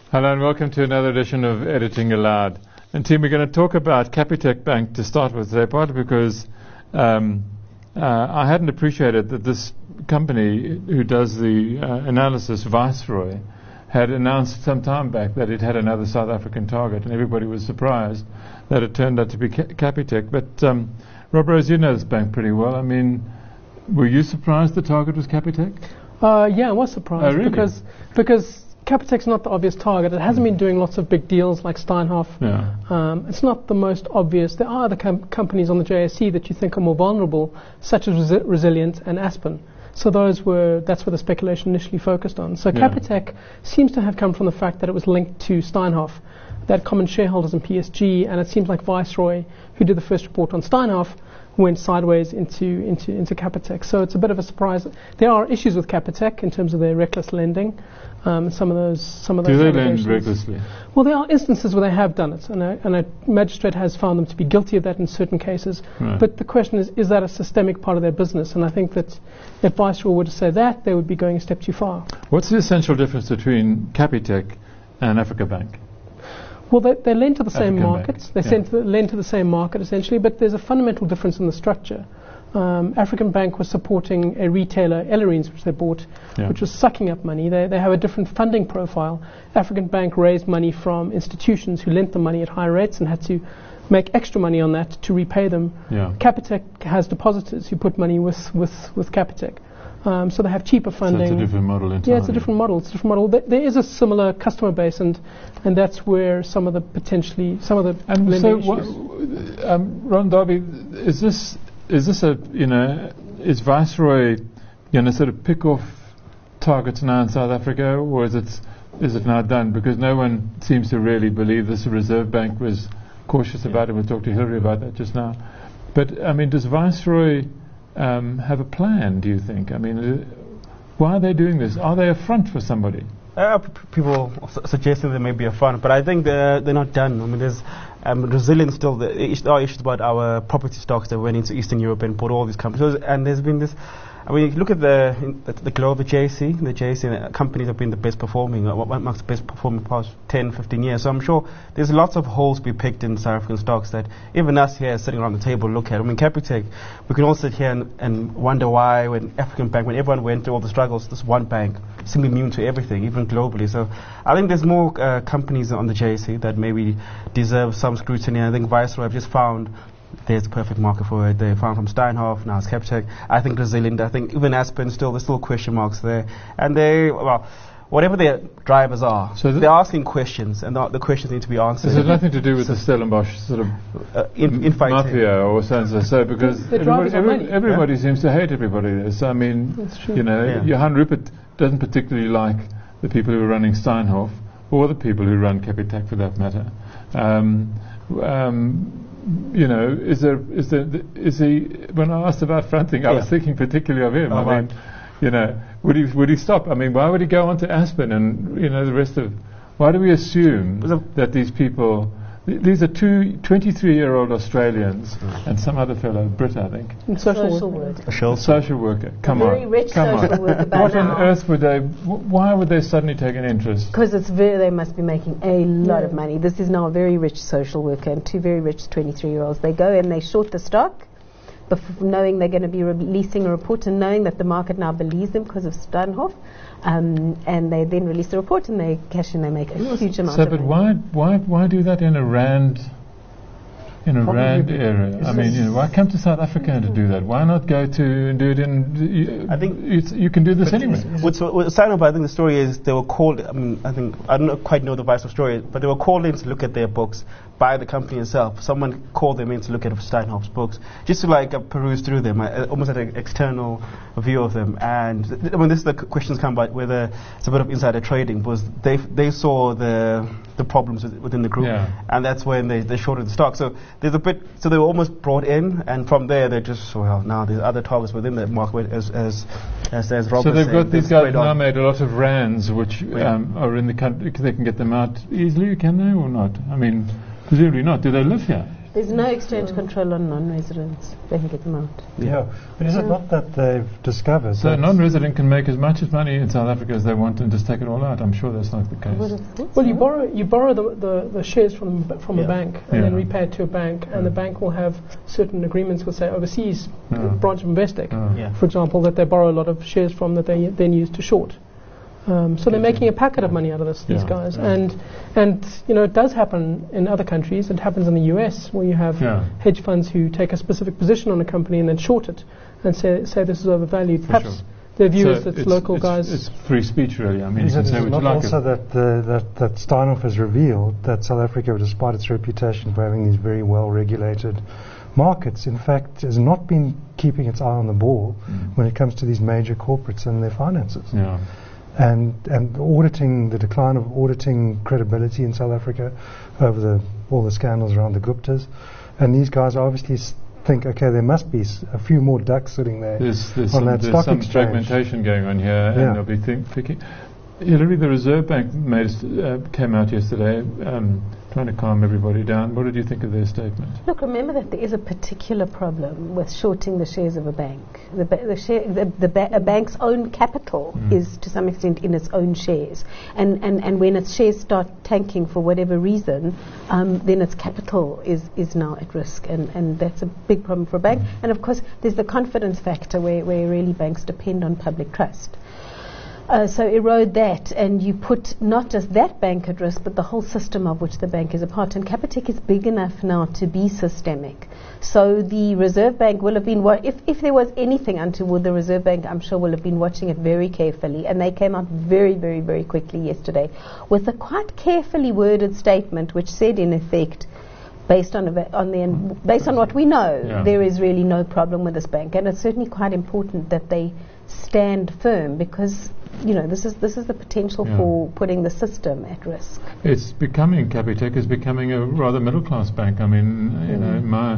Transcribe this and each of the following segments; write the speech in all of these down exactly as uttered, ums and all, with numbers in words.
Hello and welcome to another edition of Editing Aloud. And team, we're going to talk about Capitec Bank to start with today, partly because um, uh, I hadn't appreciated that this company who does the uh, analysis, Viceroy, had announced some time back that it had another South African target, and everybody was surprised that it turned out to be Ca- Capitec. But um, Rob Rose, you know this bank pretty well. I mean, were you surprised the target was Capitec? Uh, yeah, I was surprised Oh, really? because because Capitec's not the obvious target. It hasn't been doing lots of big deals like Steinhoff. Yeah. Um, it's not the most obvious. There are other com- companies on the J S E that you think are more vulnerable, such as Resi- Resilient and Aspen. So those were that's where the speculation initially focused on. So Yeah. Capitec seems to have come from the fact that it was linked to Steinhoff, that common shareholders in P S G, and it seems like Viceroy, who did the first report on Steinhoff, went sideways into into into Capitec. So it's a bit of a surprise. There are issues with Capitec in terms of their reckless lending. Um, some of those some of Do those they lend allegations. recklessly? Well, there are instances where they have done it, and a, and a magistrate has found them to be guilty of that in certain cases. Right. But the question is, is that a systemic part of their business? And I think that if Viceroy were to say that, they would be going a step too far. What's the essential difference between Capitec and Africa Bank? Well, they, they lend to the same African markets. Bank, They yeah. send to the, lend to the same market, essentially, but there's a fundamental difference in the structure. Um, African Bank was supporting a retailer, Ellerines, which they bought, Yeah. which was sucking up money. They, they have a different funding profile. African Bank raised money from institutions who lent them money at high rates and had to make extra money on that to repay them. Yeah. Capitec has depositors who put money with, with, with Capitec. Um, so they have cheaper So funding. it's a different model entirely. Yeah, it's a different model. It's a different model. Th- there is a similar customer base, and and that's where some of the potentially some of the And lending so, issues. wha- um, Ron Darby, is this is this a you know is Viceroy going to sort of pick off targets now in South Africa, or is it is it now done? Because no one seems to really believe this. The Reserve Bank was cautious about it. We'll talk to Hillary about that just now. But I mean, does Viceroy um, have a plan? Do you think? I mean, uh, why are they doing this? Are they a front for somebody? Uh, p- p- people su- suggesting there may be a fund, but I think they're, they're not done. I mean, there's um, resilience still. The is- there are issues about our property stocks that went into Eastern Europe and bought all these companies. So, and there's been this. I mean, if you look at the in the, the global J C, the J C uh, companies have been the best performing, uh, what marks the best performing past ten, fifteen years. So I'm sure there's lots of holes to be picked in South African stocks that even us here sitting around the table look at. I mean, Capitec, we can all sit here and, and wonder why when African Bank, when everyone went through all the struggles, this one bank seemed immune to everything, even globally. So I think there's more uh, companies on the J C that maybe deserve some scrutiny. I think Viceroy have just found there's the perfect market for it. They found from Steinhoff, now it's Capitec. I think Resilient, I think even Aspen, still there's still question marks there. And they, well, whatever their drivers are, So th- they're asking questions, and the, the questions need to be answered. This has nothing to do with the Stellenbosch sort of uh, in, in mafia or so and so, because The drivers everybody, are every, money. everybody seems to hate everybody there. So I mean, That's true. you know, Yeah. Johan Rupert doesn't particularly like the people who are running Steinhoff, or the people who run Capitec for that matter. Um, um, you know, is there is there is he? When I asked about fronting, I was Yeah. thinking particularly of him. Oh, I mean, right. you know, would he would he stop? I mean, why would he go on to Aspen and you know the rest of? Why do we assume Was a- that these people? th- These are two twenty-three-year-old Australians and some other fellow, Brit, I think, And social, Social work. work. A shell a social worker. Come very on, rich come social on. worker by What on now. earth would they? W- why would they suddenly take an interest? Because it's very, they must be making a lot Yeah. of money. This is now a very rich social worker and two very rich twenty-three-year-olds. They go and they short the stock, bef- knowing they're going to be releasing a report and knowing that the market now believes them because of Steinhoff. Um, and they then release the report and they cash in. They make a huge amount So, of but money. why, why, why do that in a rand, in a Probably rand be- area? it's I mean, just- you know, why come to South Africa to do that? Why not go to and do it in? You, I think- it's, you can do this But anyway. With, with Steinhoff, I think the story is they were called. I mean, I think I don't know, quite know the Viceroy story, but they were called in to look at their books by the company itself. Someone called them in to look at Steinhoff's books, just to like uh, peruse through them, uh, almost like an external view of them. And th- th- I mean, this is the c- questions come by whether it's a bit of insider trading, because they they saw the the problems with, within the group, Yeah. and that's when they they shorted the stock. So there's a bit. So they were almost brought in, and from there they just well now there's other targets within that market as as as, as Rob So was they've saying, got these spread guys now on. made a lot of rands, which Yeah. um, are in the country. They can get them out easily, can they, or not? I mean, presumably not. Do they live here? There's no exchange control on non-residents. They can get them out. Yeah, but is it not that they've discovered So a that non-resident can make as much as money in South Africa as they want and just take it all out. I'm sure that's not the I would case. have thought Well, you so. borrow you borrow the, the, the shares from the, from Yeah. a bank and Yeah. then repay it to a bank, and the bank will have certain agreements with, say, overseas Yeah. branch of Investec, Oh. Yeah. for example, that they borrow a lot of shares from that they then use to short. Um, so they're making a packet of money out of this, these Yeah. guys, Yeah. and and you know it does happen in other countries. It happens in the U S where you have Yeah. hedge funds who take a specific position on a company and then short it and say say this is overvalued. For Perhaps sure. their view So is that local it's, guys. It's free speech, really. I mean, is you it, can is say it what not you like. also that, the, that that Steinhoff has revealed that South Africa, despite its reputation for having these very well-regulated markets, in fact, has not been keeping its eye on the ball Mm. when it comes to these major corporates and their finances. Yeah. And and auditing, the decline of auditing credibility in South Africa over the all the scandals around the Guptas, and these guys obviously s- think, okay, there must be s- a few more ducks sitting there There's, there's on some, that there's stock some exchange. fragmentation going on here, Yeah. and they'll be think, thinking. Hillary, the Reserve Bank made, a st- uh, came out yesterday um, trying to calm everybody down. What did you think of their statement? Look, remember that there is a particular problem with shorting the shares of a bank. The, ba- the, share, the, the ba- a bank's own capital Mm. is to some extent in its own shares. And, and, and when its shares start tanking for whatever reason, um, then its capital is, is now at risk. And, and that's a big problem for a bank. Mm. And of course, there's the confidence factor where, where really banks depend on public trust. Uh, so erode that, and you put not just that bank at risk, but the whole system of which the bank is a part. And Capitec is big enough now to be systemic. So the Reserve Bank will have been, wa- if, if there was anything untoward, the Reserve Bank, I'm sure, will have been watching it very carefully. And they came out very, very, very quickly yesterday with a quite carefully worded statement which said, in effect, based on, eva- on the based on what we know, Yeah. there is really no problem with this bank. And it's certainly quite important that they stand firm, because you know this is this is the potential Yeah. for putting the system at risk. It's becoming, Capitec is becoming a rather middle-class bank. I mean, you know, my,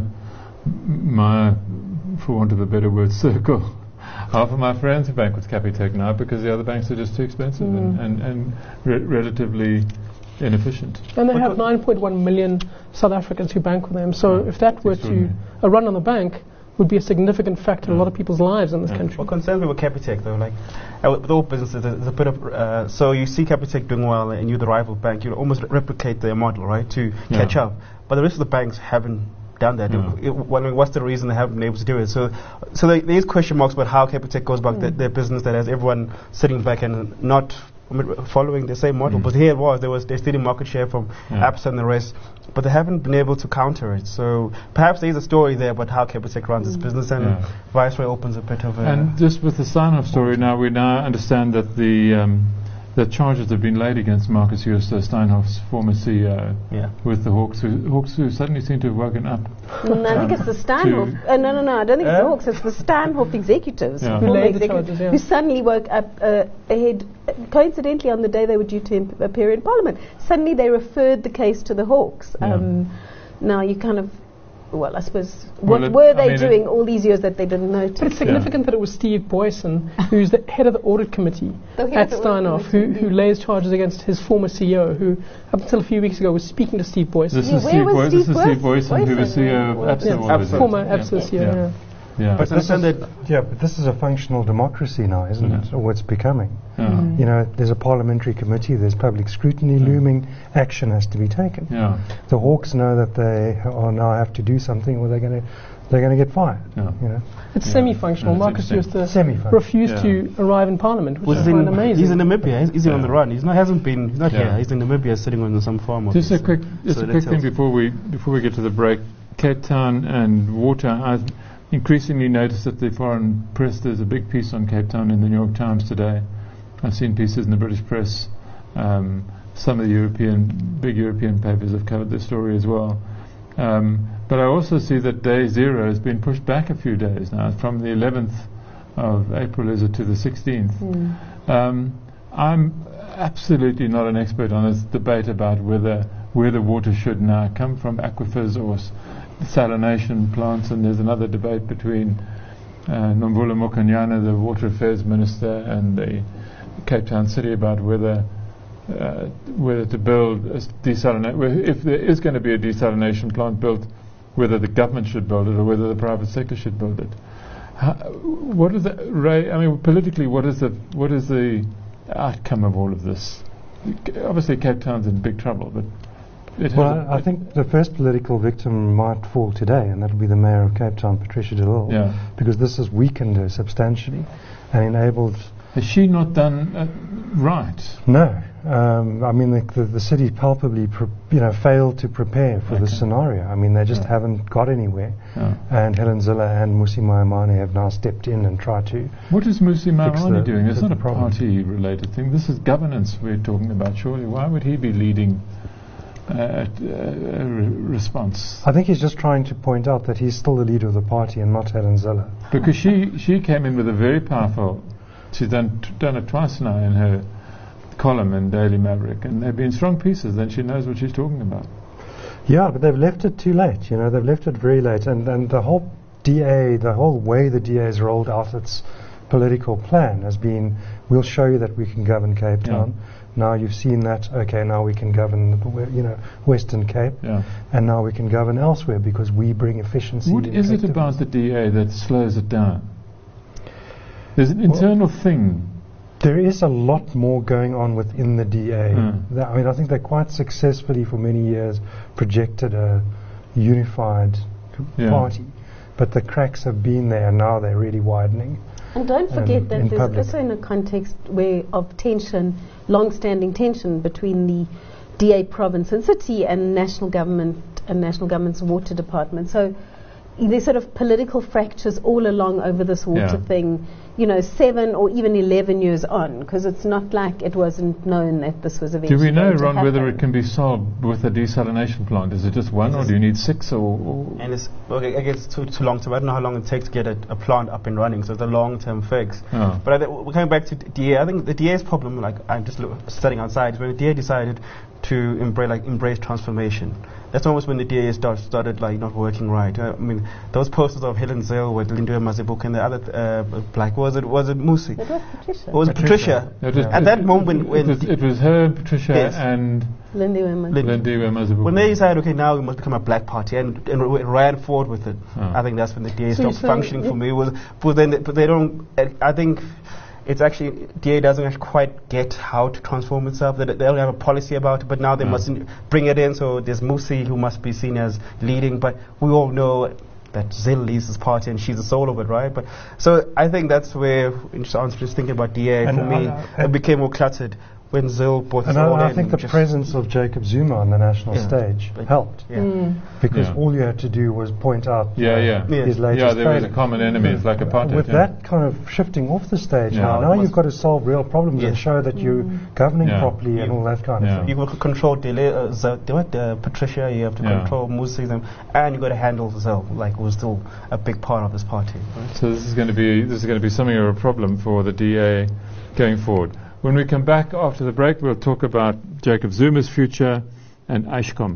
my, for want of a better word, circle. Half of my friends who bank with Capitec now because the other banks are just too expensive and, and, and re- relatively inefficient. And they But have the- nine point one million South Africans who bank with them. So Yeah, if that were to extraordinary. a run on the bank, would be a significant factor in a Yeah. lot of people's lives in this Yeah. country. What concerns me with Capitec, though, like uh, with all businesses, there's a bit of uh, so you see Capitec doing well, and you're the rival bank, you almost re- replicate their model, right, to Yeah. catch up. But the rest of the banks haven't done that. Yeah. It, it, wondering what's the reason they haven't been able to do it? So, so there, there's question marks about how Capitec goes about their, their business that has everyone sitting back and not I mean, following the same model. Mm. But here it was, there was they're stealing market share from Yeah. apps and the rest, but they haven't been able to counter it. So perhaps there's a story there about how Capitec runs its business, and Yeah. Viceroy opens a bit of a. And just with the Steinhoff story, now we now understand that the um, the charges have been laid against Marcus Jooste, Steinhoff's former C E O, yeah. with the Hawks, who, Hawks who suddenly seem to have woken up. No, I think it's the Steinhoff. Uh, no, no, no. I don't think it's the Uh? Hawks. It's the Steinhoff executives, Yeah. Who former laid the executives, charges, yeah. who suddenly woke up uh, ahead, uh, coincidentally on the day they were due to imp- appear in Parliament. Suddenly they referred the case to the Hawks. Yeah. Um, now you kind of, well, I suppose, Well, what it- were I they mean, doing it- all these years that they didn't notice? But it's significant that it was Steve Boyson, who's the head of the audit committee The head at of the audit Steinhoff, who, committee, who indeed. lays charges against his former C E O, who up until a few weeks ago was speaking to Steve Boyson. This Yeah, is where Steve, was Boy- Steve this is Steve Boyson? Boyson, who was C E O of Boyson, Absa. Yeah, what was it? former Yeah. Absa C E O. Yeah. Yeah. Yeah. But This understand is- that yeah, but this is a functional democracy now, isn't Yeah. it? Or it's becoming. Yeah. You know, there's a parliamentary committee, there's public scrutiny looming, action has to be taken. Yeah. The Hawks know that they are now have to do something, or they're going to they're going to get fired. Yeah. You know, It's Yeah. semi-functional. Yeah, Marcus that's Jooste Semi-functional. refused Yeah. to arrive in Parliament, which was is in, quite amazing. he's in Namibia. He's, he's Yeah. on the run. He's not hasn't been. He's not Yeah. here. He's in Namibia, sitting on some farm. Just a office. quick, just So a that quick thing tells- before we before we get to the break. Cape Town and water. I've increasingly noticed that the foreign press. There's a big piece on Cape Town in the New York Times today. I've seen pieces in the British press. Um, some of the European, big European papers have covered the story as well. Um, but I also see that day zero has been pushed back a few days now, from the eleventh of April, is it, to the sixteenth. Um, I'm absolutely not an expert on this debate about whether where the water should now come from, aquifers or s- salination plants, and there's another debate between uh, Nomvula Mokonyane, the Water Affairs Minister, and the Cape Town City about whether uh, whether to build a s- desalinate, whe- if there is going to be a desalination plant built whether the government should build it or whether the private sector should build it. How, what is the Ray? I mean, politically, what is the what is the outcome of all of this? Obviously, Cape Town's in big trouble, but it well, I, I think the first political victim might fall today, and that'll be the mayor of Cape Town, Patricia de Lille, yeah. because this has weakened her substantially and enabled. Has she not done uh, right? No, um, I mean the, the, the city palpably, pre- you know, failed to prepare for Okay. this scenario. I mean they just Yeah. haven't got anywhere, Yeah. and Helen Zille and Musi Maimane have now stepped in and tried to. What is Musi Fix Maimane the- doing? It's the not a problem. party-related thing. This is governance we're talking about, surely. Why would he be leading uh, a, a re- response? I think he's just trying to point out that he's still the leader of the party and not Helen Zille. Because she, she came in with a very powerful... She's done, t- done it twice now in her column in Daily Maverick, and they've been strong pieces, and she knows what she's talking about. Yeah, but they've left it too late. You know, they've left it very late, and, and the whole D A, the whole way the D A has rolled out its political plan has been, we'll show you that we can govern Cape Town. Yeah. Now you've seen that, okay, now we can govern, the we- you know, Western Cape, Yeah. and now we can govern elsewhere because we bring efficiency. What and is it about the D A that slows it down? There's an internal thing. There is a lot more going on within the D A. Mm. That- I mean, I think they quite successfully for many years projected a unified c- Yeah. party, but the cracks have been there, and now they're really widening. And don't Um, forget that in there's public. also in a context where of tension, long-standing tension between the D A province and city and national government and national government's water department. So there's sort of political fractures all along over this water Yeah. thing, you know, seven or even eleven years on, because it's not like it wasn't known that this was Do eventually we know, going to Ron, whether happen. it can be solved with a desalination plant? Is it just one, It or is- do you need six? Or, or And it's, okay, I guess it's too, too long term. I don't know how long it takes to get a, a plant up and running, so it's a long term fix. Oh. But I th- we're coming back to D A. I think the D A's problem, like I'm just lo- studying outside, is when the D A decided to embrace, like, embrace transformation. That's almost when the D A start, started like not working right. Uh, I mean, those posters of Helen Zille with Lindiwe Mazibuko and the other uh, black, was it was it Musi? It was Patricia. Or was it Patricia? It was- At that moment when it was, it was her, Patricia, Yes. and Lindy Women. Lin- Lindiwe Mazibuko. when they decided, okay, now we must become a black party, and, and w- ran forward with it, Oh. I think that's when the D A So stopped you say functioning y- for me. Was but then, they, but they don't. uh, I think it's actually D A doesn't actually quite get how to transform itself. They, they don't have a policy about it, but now they No. must bring it in. So there's Musi who must be seen as leading, but we all know that Zille leads this party and she's the soul of it, right? But so I think that's where, in answer just thinking about D A, And for me, I- I- it became more cluttered when Zille brought And us all I, I in think the just- presence of Jacob Zuma on the national Yeah. stage But- helped, Yeah. Mm. because Yeah. all you had to do was point out Yeah, uh, yeah. Yeah. his latest Yeah, there was a failure. common enemy. It's like apartheid. With yeah. that kind of shifting off the stage Yeah. now, It now was- you've got to solve real problems and Yes. show that you're governing Yeah. properly and Yeah. all that kind Yeah. of thing. You will control Dele, uh, Z- what, uh, Patricia, you have to Yeah. control Musi, them, and you've got to handle Zelle, like who's still a big part of this party. Right? So this is going to be this is going to be something of a problem for the D A going forward. When we come back after the break, we'll talk about Jacob Zuma's future and Ashcom.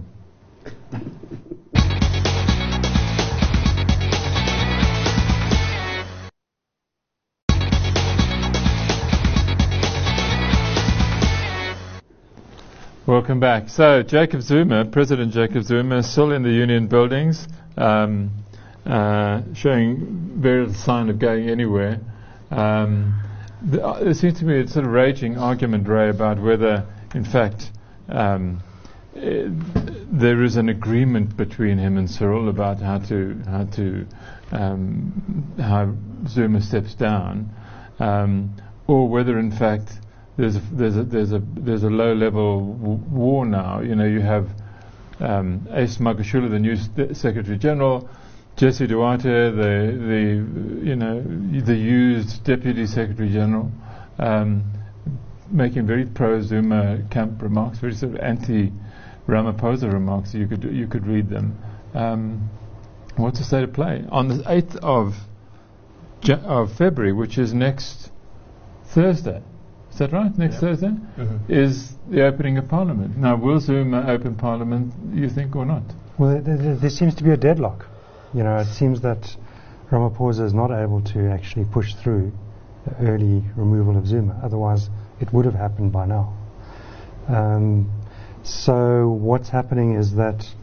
Welcome back. So Jacob Zuma, President Jacob Zuma, is still in the union buildings, um, uh, showing very little sign of going anywhere. Um, th- uh, there seems to be a sort of raging argument, Ray, about whether, in fact, um, eh, there is an agreement between him and Cyril about how to how to um, how Zuma steps down, um, or whether, in fact, there's a, there's a there's a there's a low level w- war now. You know, you have um, Ace Magashule, the new st- Secretary General, Jesse Duarte, the the you know the used Deputy Secretary General, um, making very pro Zuma camp remarks, very sort of anti Ramaphosa remarks. You could you could read them. Um, what's the state of play on the eighth of Ja- of February, which is next Thursday? Is that right? Next Yeah. Thursday Mm-hmm. is the opening of Parliament. Now, will Zuma open Parliament, you think, or not? Well, there, there, there seems to be a deadlock. You know, it seems that Ramaphosa is not able to actually push through the early removal of Zuma. Otherwise, it would have happened by now. Um, so what's happening is that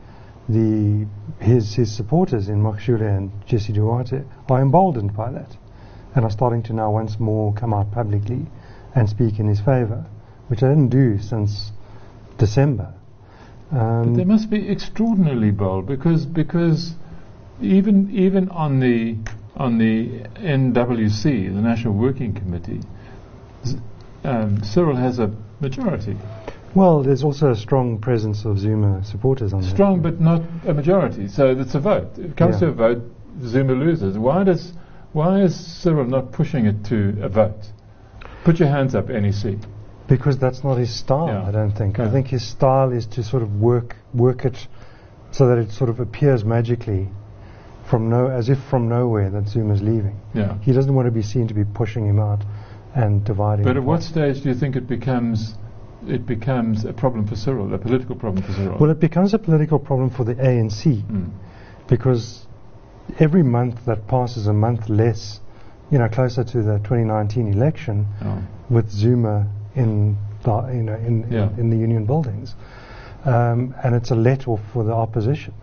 the his his supporters in Mokshule and Jesse Duarte are emboldened by that, and are starting to now once more come out publicly and speak in his favour, which they didn't do since December. Um, but they must be extraordinarily bold, because because even even on the on the N W C, the National Working Committee, z- um, Cyril has a majority. Well, there's also a strong presence of Zuma supporters on there. Strong, but not a majority. So it's a vote. If it comes Yeah. to a vote, Zuma loses. Why does why is Cyril not pushing it to a vote? Put your hands up, N E C. Because that's not his style, Yeah. I don't think. I Yeah. think his style is to sort of work work it so that it sort of appears magically from no, as if from nowhere that Zuma's leaving. Yeah. He doesn't want to be seen to be pushing him out and dividing. But the at what party. stage do you think it becomes it becomes a problem for Cyril, a political problem for Cyril? Well, it becomes a political problem for the A N C Mm. because every month that passes, a month less, you know, closer to the twenty nineteen election, Oh. with Zuma in the, you know in, Yeah. in, in the union buildings, um, and it's a let-off for the opposition.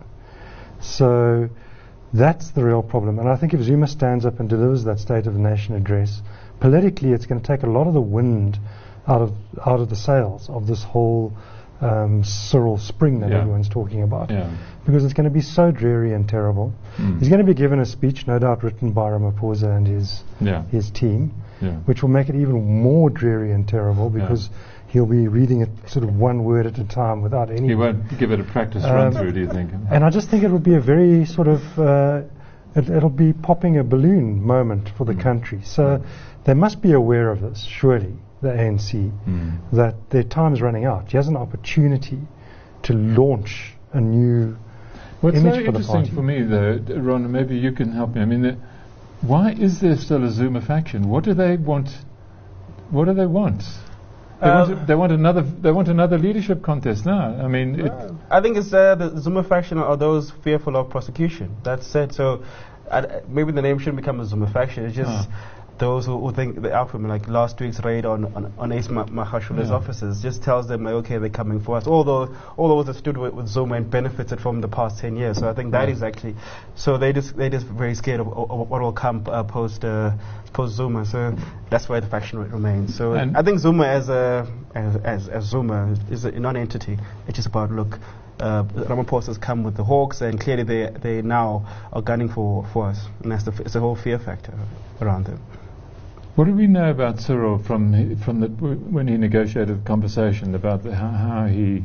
So that's the real problem. And I think if Zuma stands up and delivers that State of the Nation address, politically it's going to take a lot of the wind out of out of the sails of this whole um, Cyril spring that Yeah. everyone's talking about, Yeah. because it's going to be so dreary and terrible. Mm. He's going to be given a speech, no doubt written by Ramaphosa and his Yeah. his team, Yeah. which will make it even more dreary and terrible because he'll be reading it sort of one word at a time without any. He won't give it a practice Um, run through, do you think? And I just think it would be a very sort of, uh, it, it'll be popping a balloon moment for the Mm. country. So Mm. they must be aware of this, surely, the A N C, Mm. that their time is running out. He has an opportunity to launch a new What's image so for the interesting party. for me, though, d- Ron, maybe you can help me. I mean, the, why is there still a Zuma faction? What do they want? What do they want? They, Uh, want, to, they want another. They want another leadership contest now. I mean, it, I think it's uh, the Zuma faction are those fearful of prosecution. That's it. So uh, maybe the name shouldn't become a Zuma faction. It's just Ah. those who, who think the outcome, like last week's raid on on, on Ace Ma- Mahashule's Yeah. offices, just tells them, like, okay, they're coming for us. Although all those that stood with, with Zuma and benefited from the past ten years. So I think that Yeah. is actually. So they just they just very scared of, of, of what will come uh, post uh, post Zuma. So that's why the faction re- remains. So And I think Zuma as a as as, as Zuma is a non-entity. It's just about look. Uh, Ramaphosa's come with the Hawks, and clearly they they now are gunning for, for us, and that's the f- it's a whole fear factor around them. what do we know about Cyril from he, from the w- when he negotiated the conversation about the, how, how he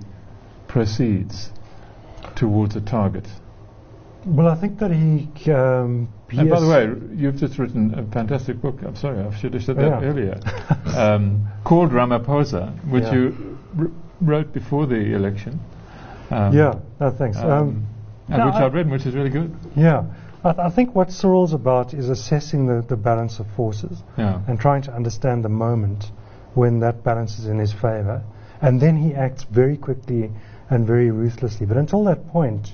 proceeds towards a target? Well, I think that he. Um, he And by is- the way, r- you've just written a fantastic book. I'm sorry, I should have said that Yeah. earlier. um, called Ramaphosa, which Yeah. you r- wrote before the election. Um, yeah, no, thanks. um, Um, and no, which I- I've read, which is really good. yeah, I, th- I think what Cyril's about is assessing the, the balance of forces Yeah. and trying to understand the moment when that balance is in his favour, and then he acts very quickly and very ruthlessly. But until that point,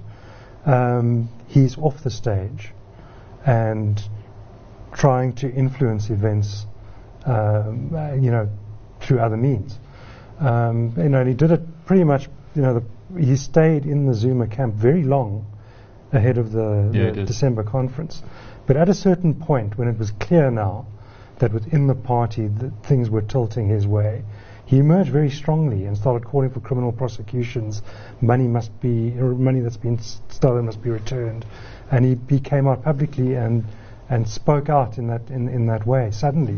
um, he's off the stage and trying to influence events, um, uh, you know, through other means. Um, you know, and he did it pretty much. You know, the, he stayed in the Zuma camp very long ahead of the, Yeah, he the did. December conference. But at a certain point, when it was clear now that within the party that things were tilting his way, he emerged very strongly and started calling for criminal prosecutions. Money must be, or money that's been s- stolen must be returned, and he, he came out publicly and and spoke out in that in, in that way suddenly.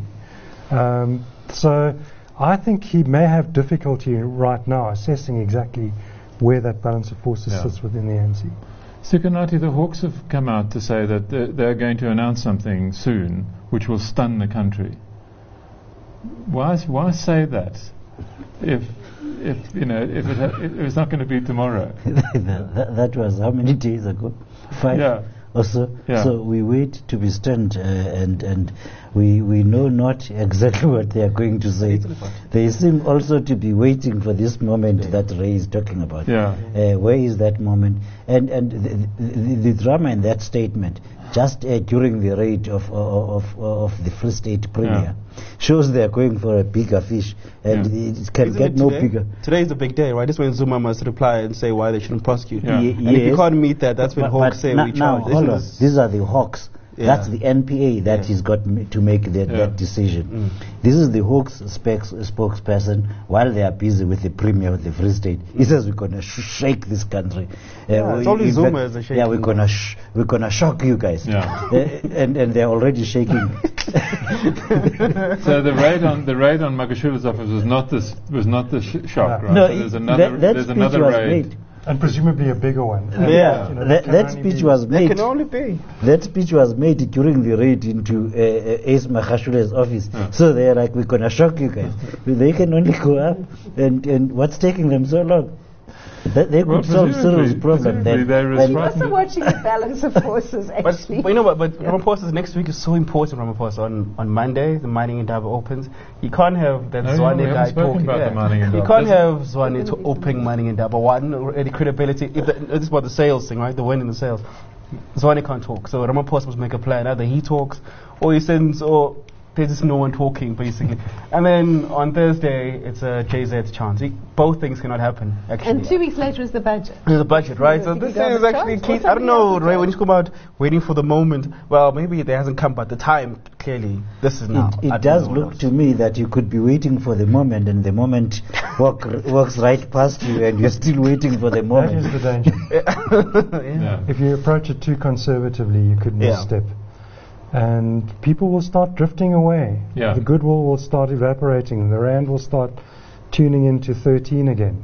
Um, so I think he may have difficulty right now assessing exactly where that balance of forces Yeah. sits within the A N C. Sukarnati, the Hawks have come out to say that they're, they're going to announce something soon which will stun the country. Why, s- why say that if, if you know, if, it ha- if it's not going to be tomorrow? that, that, that was how many days ago? Five Yeah. or so. Yeah. So we wait to be stunned, uh, and and we we know not exactly what they are going to say. They seem also to be waiting for this moment that Ray is talking about. Yeah. Uh, where is that moment? And and the, the, the drama in that statement just uh, during the raid of of, of, of the Free State Premier, shows they are going for a bigger fish, and Yeah. it can Isn't get it no today? bigger. Today is the big day, right? This is when Zuma must reply and say why they shouldn't prosecute. Yeah. Ye- And if you yes. can't meet that, that's when But- Hawks but say na- we now, charge. hold This on. is- These are the Hawks. Yeah. That's the N P A that Yeah. he's got m- to make that, Yeah. that decision. Mm. This is the Hawks specs, spokesperson while they are busy with the Premier of the Free State. He says we're going to sh- shake this country. Uh, Yeah, it's we- only in Zuma fact- is the Yeah, shaking we're going to sh- we're going to shock you guys. Yeah. Uh, and and they're already shaking. So the raid on the raid on Magashula's office was not this was not the sh- shock, No. right? No, So there's it- another that, that there's speech another was raid. made. And presumably a bigger one. And, Yeah, you know, that, can that only speech be- was It made. can only be. That speech was made during the raid into uh, uh, Ace Magashula's office. Yeah. So they're like, we're going to shock you guys. They can only go up. And, and what's taking them so long? That they could Well, solve presumably- Cyril's problem presumably then. they And- respond- Also watching the balance of forces, But, actually. but you know what? But Ramaphosa's next week is so important. Ramaphosa on on Monday, the mining Indaba opens. He can't have that No, yeah, Zwane we haven't guy spoken talking. about yeah. the mining He Indaba. can't This- have Zwane to open mining Indaba. One, any credibility. If the, this is about the sales thing, right? The win in the sales. Zwane can't talk, so Ramaphosa must make a plan. Either he talks, or he sends, or there's just no one talking, basically. And then on Thursday, it's a J Z's chance. He, both things cannot happen, actually. And two weeks later is the budget. There's a budget, right? So Think this you got is the actually chance? key. Or I don't somebody know, else Ray, has when you come out waiting for the moment, well, maybe it hasn't come, but the time, clearly, this is now. It, I it don't does know look what else. to me that you could be waiting for the moment, and the moment walk, walks right past you, and you're still waiting for the That moment. is the danger. Yeah. If you approach it too conservatively, you could Yeah. misstep. And people will start drifting away. Yeah. The goodwill will start evaporating. The rand will start tuning into thirteen again.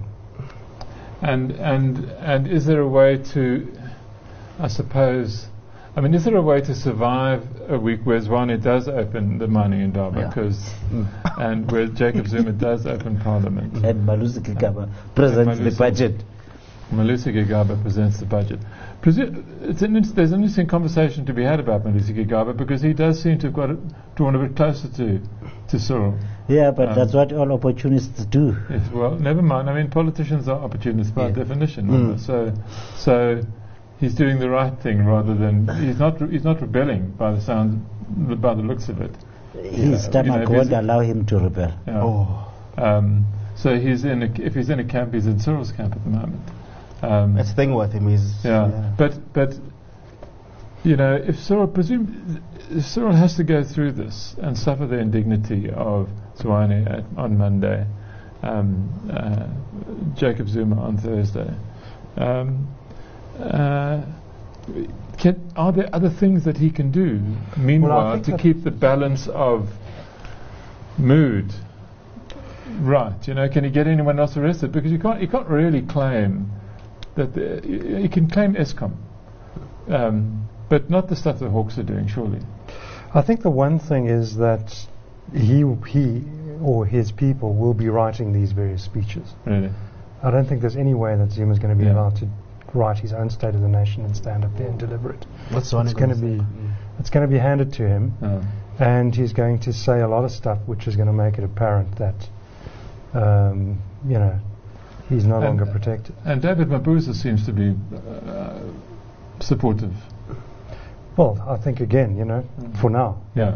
And and and is there a way to, I suppose, I mean, is there a way to survive a week where Zwane does open the mining Indaba, Yeah. because and where Jacob Zuma does open Parliament, And Malusi Kigaba presents the Malusi- budget. Malusi Gigaba presents the budget. Presu- it's an inter- there's an interesting conversation to be had about Malusi Gigaba, because he does seem to have got it, drawn a bit closer to to Cyril. Yeah, but Um, that's what all opportunists do. Yes, well, never mind. I mean, politicians are opportunists by Yeah. definition. Mm. aren't they? So, so he's doing the right thing rather than he's not. Re- he's not rebelling by the sound, by the looks of it. His Yeah, stomach you know, won't busy- allow him to rebel. Yeah. Oh, Um, so he's in. A, if he's in a camp, he's in Cyril's camp at the moment. Um, that's the thing with him. He's, yeah. But but you know, if Cyril presume if Cyril has to go through this and suffer the indignity of Zwane at, on Monday, um, uh, Jacob Zuma on Thursday, um, uh, can, are there other things that he can do meanwhile think to that- keep the balance of mood right? You know, can he get anyone else arrested? Because you can't you can't really claim that the, you, you can claim ESCOM, um, but not the stuff the Hawks are doing, surely. I think the one thing is that he he or his people will be writing these various speeches. Really. I don't think there's any way that Zuma's going to be Yeah. allowed to write his own State of the Nation and stand up there and deliver it. what's It's going to be it's going to be handed to him, Oh. and he's going to say a lot of stuff which is going to make it apparent that um, you know he's no And- longer protected. And David Mabuza seems to be uh, supportive. Well, I think again, you know, for now. Yeah.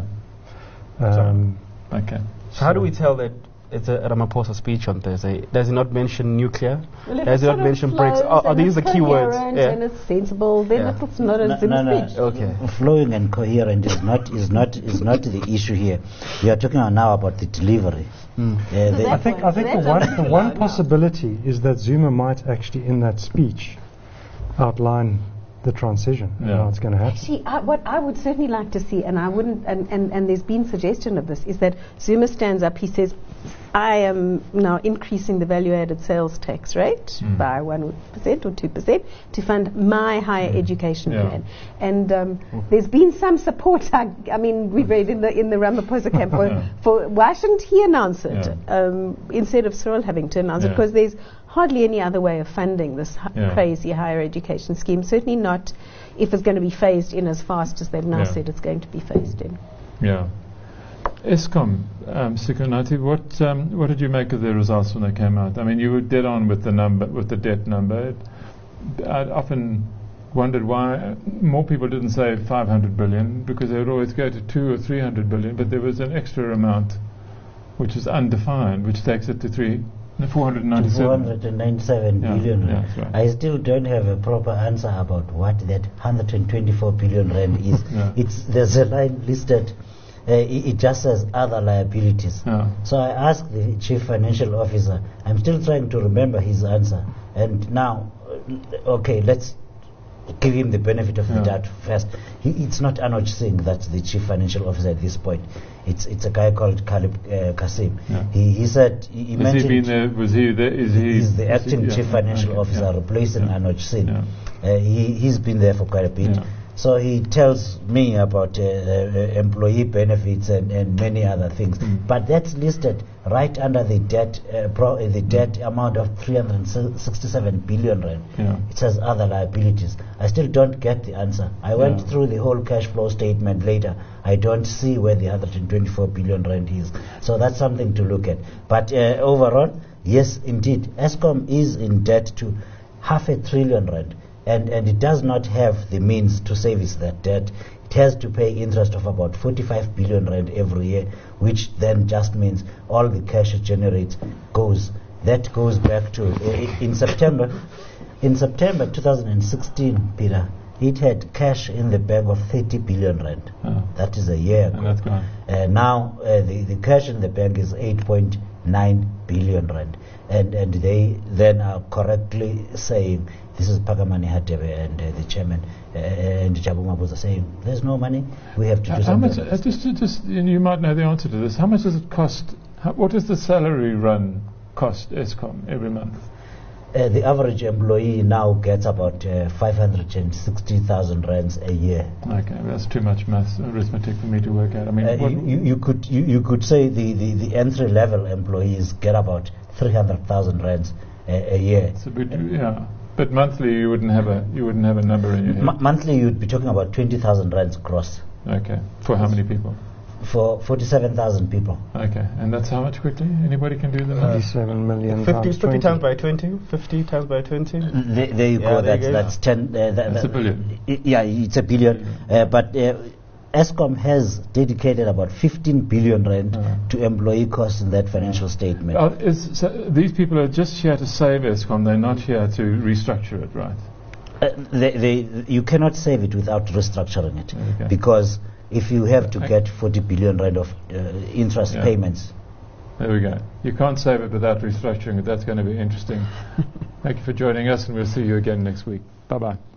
Um, Okay. So how do we tell that it's a Ramaphosa speech on Thursday? Does he not mention nuclear? Well, if Does it he not sort of mention BRICS? flows Are, are and these the it's key words? coherent Yeah. and it's sensible, then Yeah. it's not a No, Zuma no, no. speech. Okay. Flowing and coherent is not is not is not the issue here. We are talking now about the delivery. Mm. Uh, So the- I think I think the That's one obviously the one not. possibility is that Zuma might actually in that speech outline the transition and Yeah. how it's going to happen. Actually, I, what I would certainly like to see, and I wouldn't, and, and, and there's been suggestion of this, is that Zuma stands up. He says, "I am now increasing the value-added sales tax rate Mm. by one percent or two percent to fund my higher education Yeah. plan." And um, there's been some support. I, I mean, we've read in the in the Ramaphosa camp for, Yeah. for why shouldn't he announce it Yeah. um, instead of Cyril having to announce it? Yeah. Because there's hardly any other way of funding this hi- Yeah. crazy higher education scheme. Certainly not if it's going to be phased in as fast as they've now Yeah. said it's going to be phased in. Yeah. ESCOM, um, Sikonati, what um, what did you make of the results when they came out? I mean, you were dead on with the number, with the debt number. It, I'd often wondered why uh, more people didn't say five hundred billion, because they would always go to two or three hundred billion, but there was an extra amount which is undefined, which takes it to three, four hundred ninety-seven. four hundred ninety-seven Yeah, billion. yeah, that's right. I still don't have a proper answer about what that one hundred twenty-four billion rand is. Yeah. It's there's a line listed. Uh, it, it just says other liabilities. Yeah. So I asked the chief financial officer. I'm still trying to remember his answer. And now, uh, okay, let's give him the benefit of Yeah. the doubt first. He, it's not Anuj Singh that's the chief financial officer at this point. It's it's a guy called Khalib uh, Kasim. Yeah. He he said he, he Has he mentioned been there? Was he there? Is he? he's the is acting he, yeah, chief financial okay, officer yeah. replacing Yeah. Anuj Singh. Yeah. Uh, he he's been there for quite a bit. Yeah. So he tells me about uh, uh, employee benefits and, and many other things. Mm. But that's listed right under the debt uh, pro, uh, the debt amount of three hundred sixty-seven billion rand. Yeah. It says other liabilities. I still don't get the answer. I went Yeah. through the whole cash flow statement later. I don't see where the one hundred twenty-four billion rand is. So that's something to look at. But uh, overall, yes, indeed, Eskom is in debt to half a trillion rand. And, and it does not have the means to service that debt. It has to pay interest of about forty-five billion rand every year, which then just means all the cash it generates goes. That goes back to uh, in September. In September two thousand sixteen, Peter, it had cash in the bank of thirty billion rand. Oh. That is a year ago. And that's gone. Uh, now uh, the, the cash in the bank is eight point nine billion rand. And, and they then are correctly saying, this is Pakamani Hatebe and uh, the chairman uh, and Jabu Mabuza saying, there's no money, we have to Uh, do how much? something. Uh, just, just and you might know the answer to this. How much does it cost? How, what does the salary run cost Eskom every month? Uh, the average employee now gets about uh, five hundred sixty thousand rands a year. Okay, that's too much maths arithmetic for me to work out. I mean, Uh, what, you, you, you could you, you could say the, the, the entry level employees get about three hundred thousand rands a, a year. it's a bit, yeah. But monthly, you wouldn't have a you wouldn't have a number in your head. M- monthly, you'd be talking about twenty thousand rands gross Okay, for how many people? for forty-seven thousand people. Okay, and that's how much quickly? Anybody can do the math? Twenty-seven million fifty, times fifty twenty. times by twenty, fifty times by twenty. There, there you Yeah, go. there That's you go. that's ten. Uh, that, That's a that- billion. i- Yeah, it's a billion. Uh, but uh, Eskom has dedicated about fifteen billion rand Uh. to employee costs in that financial statement. Uh, is, so these people are just here to save Eskom. They're not here to restructure it, right? Uh, they, they, you cannot save it without restructuring it, Okay. because if you have to Okay. get forty billion rand of uh, interest Yeah. payments, There we go. You can't save it without restructuring it. That's going to be interesting. Thank you for joining us, and we'll see you again next week. Bye-bye.